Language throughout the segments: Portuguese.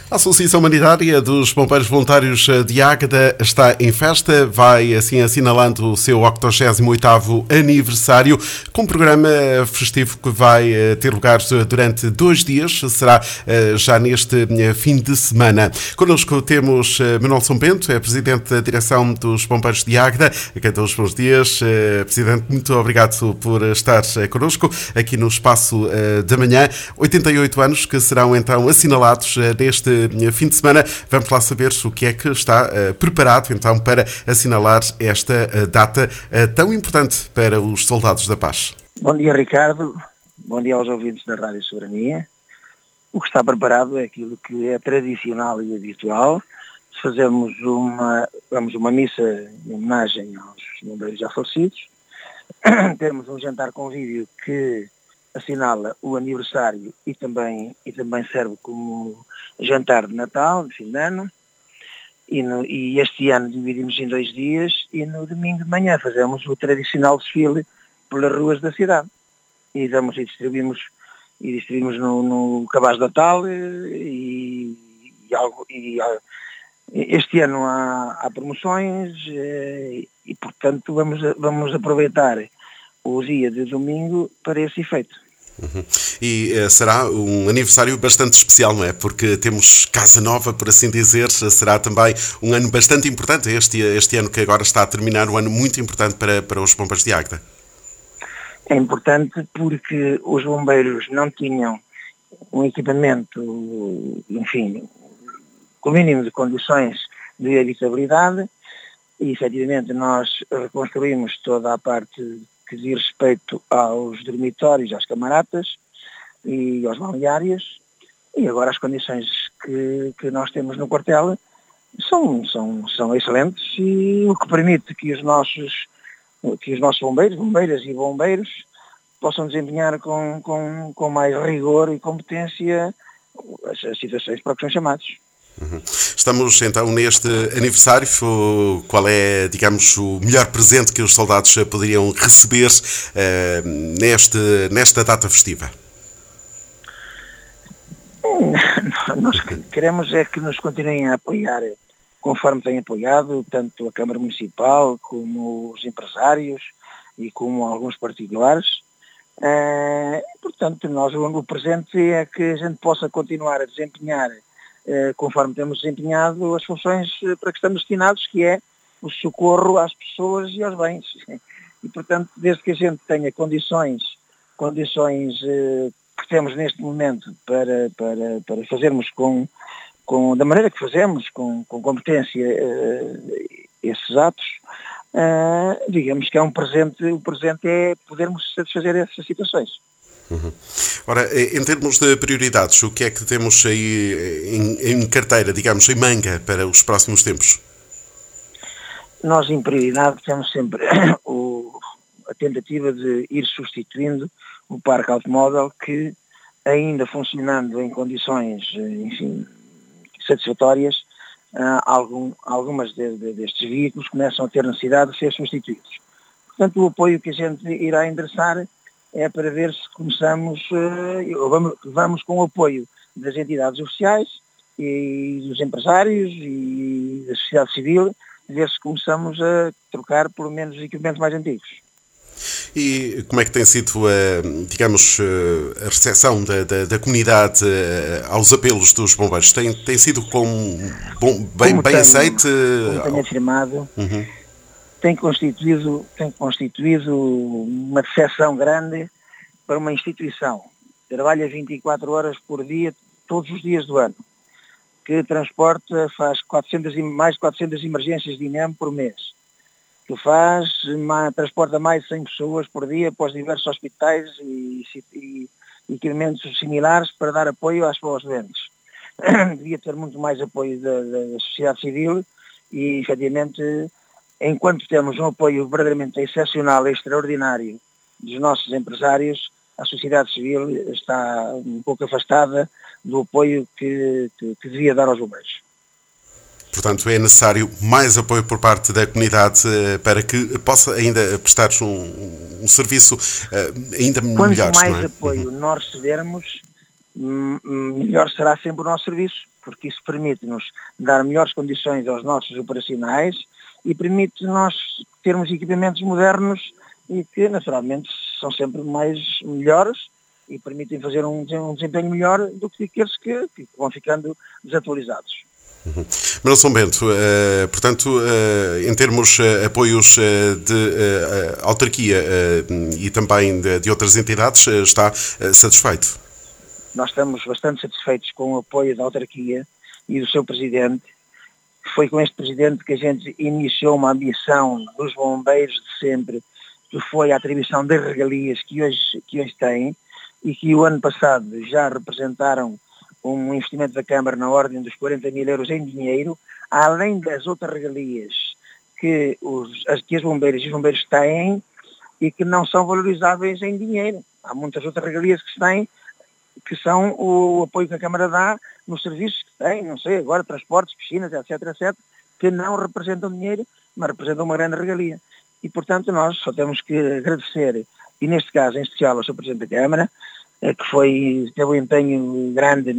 A Associação Humanitária dos Bombeiros Voluntários de Águeda está em festa, vai assim assinalando o seu 88º aniversário, com um programa festivo que vai ter lugar durante 2 dias, será já neste fim de semana. Connosco temos Manuel São Bento, é Presidente da Direção dos Bombeiros de Águeda. A quem todos os bons dias. Presidente, muito obrigado por estar connosco aqui no Espaço da Manhã. 88 anos que serão então assinalados neste fim de semana. Vamos lá saber o que é que está preparado então para assinalar esta data tão importante para os soldados da paz. Bom dia, Ricardo. Bom dia aos ouvintes da Rádio Soberania. O que está preparado é aquilo que é tradicional e habitual. Fazemos uma missa em homenagem aos bombeiros já falecidos. Temos um jantar convívio que assinala o aniversário e também serve como jantar de Natal, de fim de ano. E este ano dividimos em 2 dias e no domingo de manhã fazemos o tradicional desfile pelas ruas da cidade. E distribuímos no cabaz de Natal este ano há promoções e portanto vamos aproveitar o dia de domingo para esse efeito. Uhum. E será um aniversário bastante especial, não é? Porque temos casa nova, por assim dizer. Será também um ano bastante importante, este ano que agora está a terminar, um ano muito importante para os bombeiros de Águeda. É importante porque os bombeiros não tinham um equipamento, enfim, com o mínimo de condições de habitabilidade e, efetivamente, nós reconstruímos toda a parte que diz respeito aos dormitórios, às camaratas e aos balneários, e agora as condições que nós temos no quartel são excelentes, e o que permite que os nossos bombeiros, bombeiras e bombeiros possam desempenhar com mais rigor e competência as situações para que são chamados. Uhum. Estamos então neste aniversário. Qual é, digamos, o melhor presente que os soldados poderiam receber nesta data festiva? Nós queremos é que nos continuem a apoiar conforme têm apoiado tanto a Câmara Municipal como os empresários e como alguns particulares. Portanto, o presente é que a gente possa continuar a desempenhar conforme temos desempenhado as funções para que estamos destinados, que é o socorro às pessoas e aos bens. E, portanto, desde que a gente tenha condições que temos neste momento para fazermos da maneira que fazemos, com competência, esses atos, digamos que é um presente. O presente é podermos satisfazer essas situações. Uhum. Ora, em termos de prioridades, o que é que temos aí em carteira, digamos, em manga para os próximos tempos? Nós, em prioridade, temos sempre a tentativa de ir substituindo o parque automóvel que, ainda funcionando em condições, enfim, satisfatórias, algumas destes veículos começam a ter necessidade de ser substituídos. Portanto, o apoio que a gente irá endereçar é para ver se vamos com o apoio das entidades oficiais e dos empresários e da sociedade civil, ver se começamos a trocar pelo menos os equipamentos mais antigos. E como é que tem sido, digamos, a recepção da comunidade aos apelos dos bombeiros? Tem sido bem aceite? Como tenho afirmado, tem constituído uma decepção grande para uma instituição que trabalha 24 horas por dia, todos os dias do ano, que transporta, faz mais de 400 emergências de INEM por mês, que transporta mais de 100 pessoas por dia para os diversos hospitais e equipamentos similares para dar apoio aos doentes. Devia ter muito mais apoio da sociedade civil e, efetivamente, enquanto temos um apoio verdadeiramente excepcional e extraordinário dos nossos empresários, a sociedade civil está um pouco afastada do apoio que devia dar aos bombeiros. Portanto, é necessário mais apoio por parte da comunidade para que possa ainda prestar um serviço ainda melhor. Quanto mais apoio nós recebermos, melhor será sempre o nosso serviço, porque isso permite-nos dar melhores condições aos nossos operacionais e permite nós termos equipamentos modernos e que, naturalmente, são sempre melhores e permitem fazer um desempenho melhor do que aqueles que vão ficando desatualizados. Manuel São Bento, portanto, em termos de apoios de autarquia e também de outras entidades, está satisfeito? Nós estamos bastante satisfeitos com o apoio da autarquia e do seu presidente. Foi com este presidente que a gente iniciou uma ambição dos bombeiros de sempre, que foi a atribuição das regalias que hoje têm e que o ano passado já representaram um investimento da Câmara na ordem dos 40 mil euros em dinheiro, além das outras regalias que os bombeiros têm e que não são valorizáveis em dinheiro. Há muitas outras regalias que se têm, que são o apoio que a Câmara dá nos serviços que tem, não sei, agora transportes, piscinas, etc., que não representam dinheiro, mas representam uma grande regalia. E, portanto, nós só temos que agradecer, e neste caso, em especial, ao Sr. Presidente da Câmara, que teve um empenho grande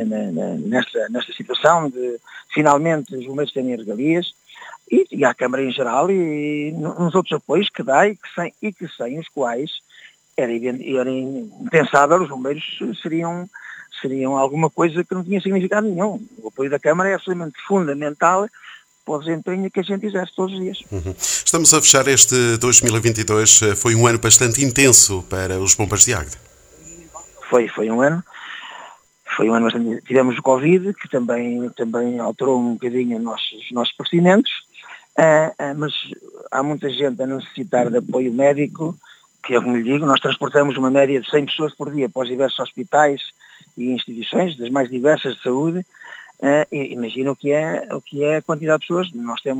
nesta situação de, finalmente, os bombeiros terem regalias, e à Câmara em geral, e nos outros apoios que dá e que sem os quais era impensável, os bombeiros seriam alguma coisa que não tinha significado nenhum. O apoio da Câmara é absolutamente fundamental para o desempenho que a gente exerce todos os dias. Estamos a fechar este 2022, foi um ano bastante intenso para os bombeiros de Águeda. Foi um ano bastante... Tivemos o Covid, que também alterou um bocadinho os nossos procedimentos, mas há muita gente a necessitar de apoio médico, que é como lhe digo, nós transportamos uma média de 100 pessoas por dia para os diversos hospitais e instituições, das mais diversas de saúde. Imagina o que é a quantidade de pessoas.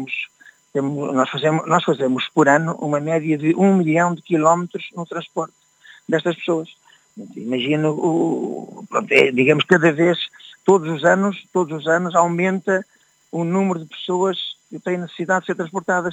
Nós fazemos por ano uma média de 1 milhão de quilómetros no transporte destas pessoas. Imagino, digamos, cada vez, todos os anos aumenta o número de pessoas que têm necessidade de ser transportadas.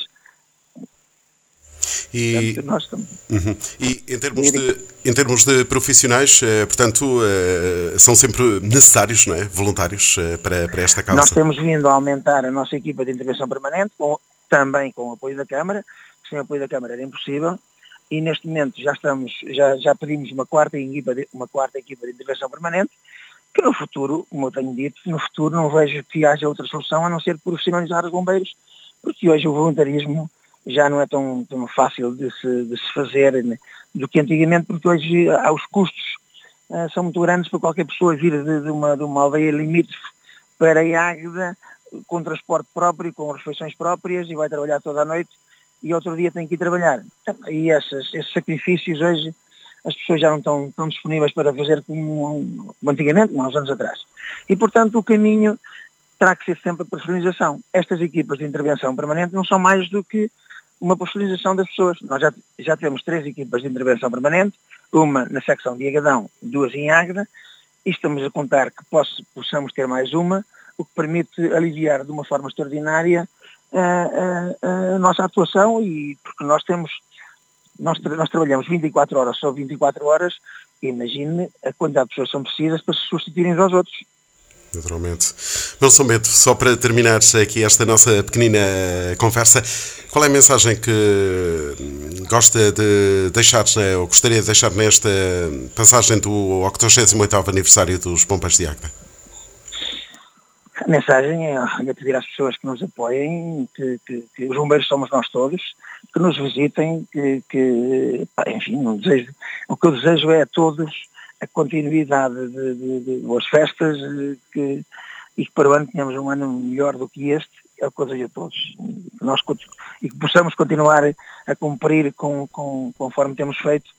E, e em termos de profissionais, portanto, são sempre necessários, não é? Voluntários para esta causa? Nós temos vindo a aumentar a nossa equipa de intervenção permanente, também com o apoio da Câmara. Sem o apoio da Câmara era impossível. E neste momento já pedimos uma quarta equipa de intervenção permanente, que no futuro, como eu tenho dito, no futuro não vejo que haja outra solução a não ser profissionalizar os bombeiros, porque hoje o voluntarismo já não é tão fácil de se fazer, né, do que antigamente, porque hoje os custos são muito grandes para qualquer pessoa vir de uma aldeia limítrofe para Águeda, com transporte próprio, com refeições próprias, e vai trabalhar toda a noite, e outro dia tem que ir trabalhar. E esses sacrifícios hoje as pessoas já não estão tão disponíveis para fazer como antigamente, há uns anos atrás. E, portanto, o caminho terá que ser sempre a profissionalização. Estas equipas de intervenção permanente não são mais do que uma profissionalização das pessoas. Nós já temos 3 equipas de intervenção permanente, uma na secção de Agadão, 2 em Águeda, e estamos a contar que possamos ter mais uma, o que permite aliviar de uma forma extraordinária a nossa atuação, e porque nós trabalhamos 24 horas sobre 24 horas, e imagine a quantidade de pessoas que são precisas para se substituírem uns aos outros. Naturalmente. Manuel São Bento, só para terminar aqui esta nossa pequenina conversa, qual é a mensagem que gosta de deixar, ou gostaria de deixar nesta passagem do 88º aniversário dos Bombeiros de Águeda? A mensagem é pedir às pessoas que nos apoiem, que os bombeiros somos nós todos, que nos visitem, enfim, o que eu desejo é a todos a continuidade de boas festas, e que para o ano tenhamos um ano melhor do que este, é o que eu desejo a todos. E que possamos continuar a cumprir conforme temos feito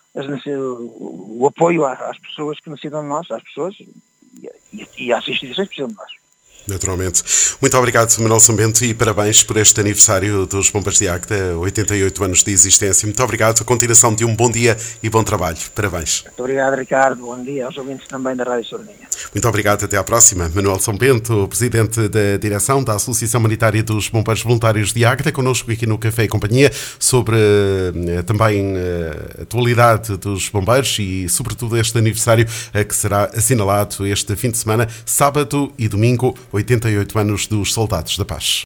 o apoio às pessoas que necessitam de nós, às pessoas e às instituições que precisam de nós. Naturalmente. Muito obrigado, Manuel São Bento, e parabéns por este aniversário dos Bombeiros de Águeda, 88 anos de existência. Muito obrigado. A continuação de um bom dia e bom trabalho. Parabéns. Muito obrigado, Ricardo. Bom dia aos ouvintes também da Rádio Sordinha. Muito obrigado. Até à próxima. Manuel São Bento, presidente da direção da Associação Humanitária dos Bombeiros Voluntários de Águeda, connosco aqui no Café e Companhia, sobre também a atualidade dos bombeiros e, sobretudo, este aniversário que será assinalado este fim de semana, sábado e domingo, 88 anos dos Soldados da Paz.